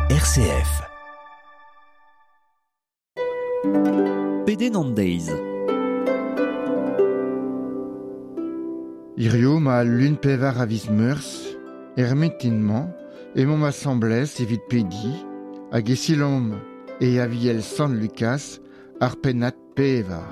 RCF. Pedenandeiz. Irio ma lun pevar a vis meurs, ermetinman, et mon assemblès evit pedi, hag esilom e aviel San Lucas, ar penat pevar.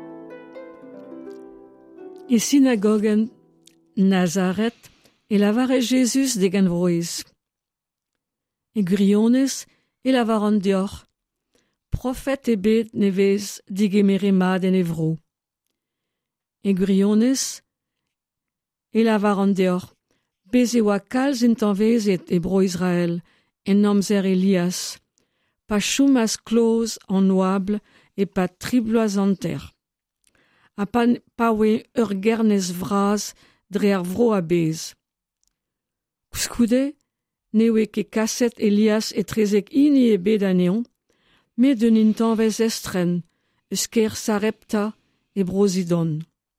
E synagogen Nazareth e lavare Jesus de genvroiz. E griones e lavaran dior, profet e bet nevez digemeremad en evro. E griones e lavaran dior, bez e oa kalz entanvezet e bro Israel, en namzer Elias, pa choumas kloz an oable e pa tribloaz an ter. A pa oe ur gernez vraz dre ar vro a bez. Koускoude, ne oe ket kaset Elias e trezek ini e bet aneon, met d'un intanvez estren, eus ker Sarepta e brozidon.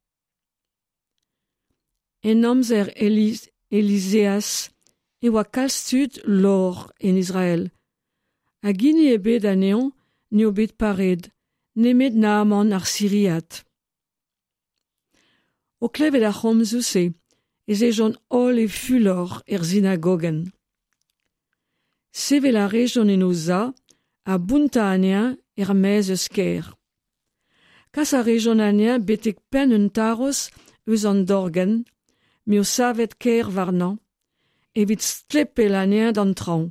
En amzer Eliseas e oa kalstud lor en Israel. A gini e bet aneon, ne o bet pared, nemet Naaman ar Siriat. O klevet ar c'homzouse, ez ejon ol e fulor synagogen. Sevel a rejon en oza, a bunta anea mez eus ker. Kas a rejon anea betek pen un taros eus an dorgen, me o savet ker varnan, evit stlepel anea d'an traoù.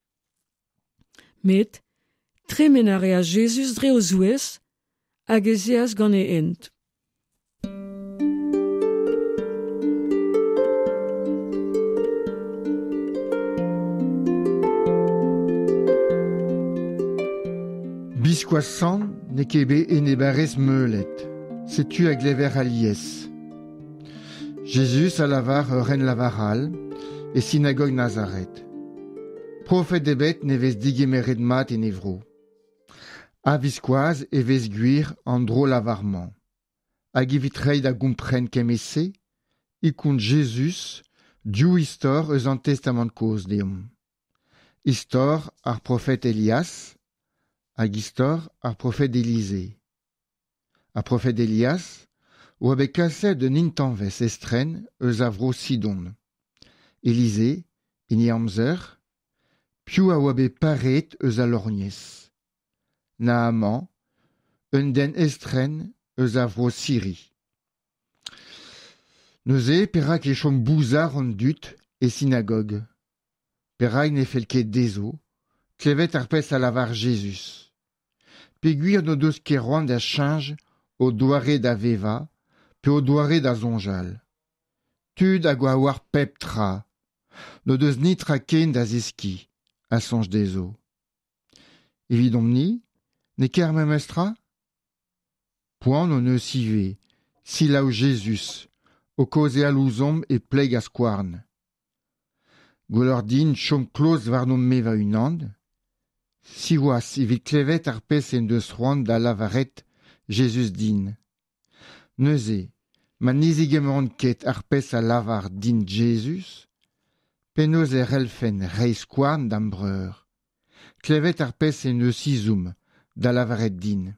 Met, tremen a rea Jesus dre o zouez, hag ezeas gant e ent. Biskoasan ne kebe en e barez meulet, setu hag lever alies. Jesus a lavar ur ren lavaral e synagog Nazareth. Profet debet ne vez digemeret mat en evro. A viskoaz e vez gwir an dro lavarman. Hag evit reiñ da gompren kemese, ikont Jesus diou istor eus an testament koz deom. Istor ar profet Elias, hag istor ar profet Elize. Ar profet Elias oa bet kaset d'un intanvez estren eus a vro Sidon. Elize, eni amzer, piou a oa bet paret eus a lorgnez. Naaman, un den estren eus a vro Siri. Neuze perak e chom bouzar an dut e synagog. Perak ne fel ket dezo, klevet ar pez a lavar Jesus. Peguir no deus ket roan da chinj o doare da veva, pe o doare da zonjal. Tud hag oa war pep tra, no deus nitra ken da zeski, a sonj dezo. Evidom ni, ne ker memestra? Poan o neus ive, si lao Jesus, o koze alouzomp e pleg a skouarn. Gwellor din chom kloz war no meva unand, si oas evit klevet ar pez en deus roan da lavaret Jesus din. Neuze, ma nizigement ket ar pez a lavar din Jesus, penaos er elfen reiñ skouarn d'am breur. Klevet ar pez en deus izoum da lavaret din.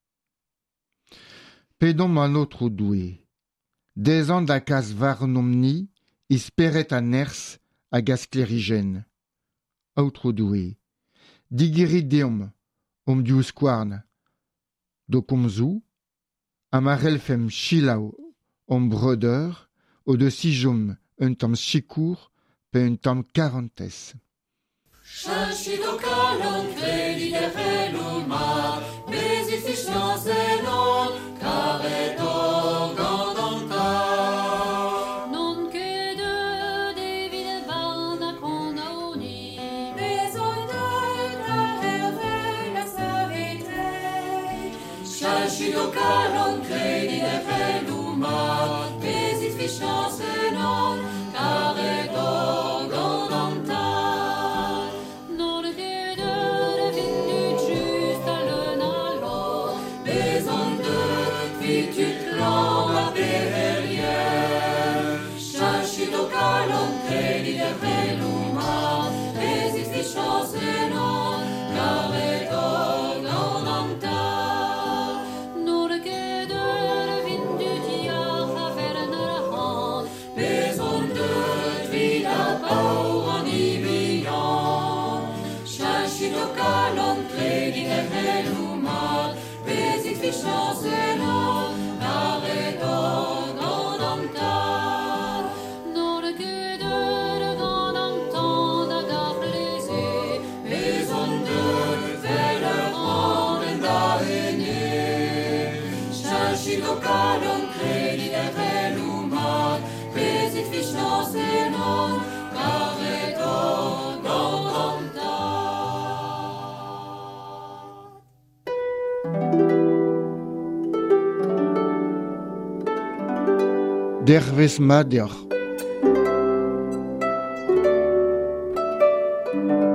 Pedom an outro doue. 10 ans da kas varnom ni, isperet a ners hag a sklerigen. Outro doue. Digerit deom, diou skouarn. Do komzou, amarel fem chilaou breuder, o de sijom un tamm chikour pe un tamm 40. Chachid o kalon kredi de reluma, bezis ich no zenon, karet o gandanta. Non ket David barna kondaoni, bezon da la herve la savite. Chachid o kalon kredi de reluma, bezis ich no zenon, karet o gandanta. Chachid o kalon kredi de reluma, bezis ich no zenon. dervez ma deoc'h.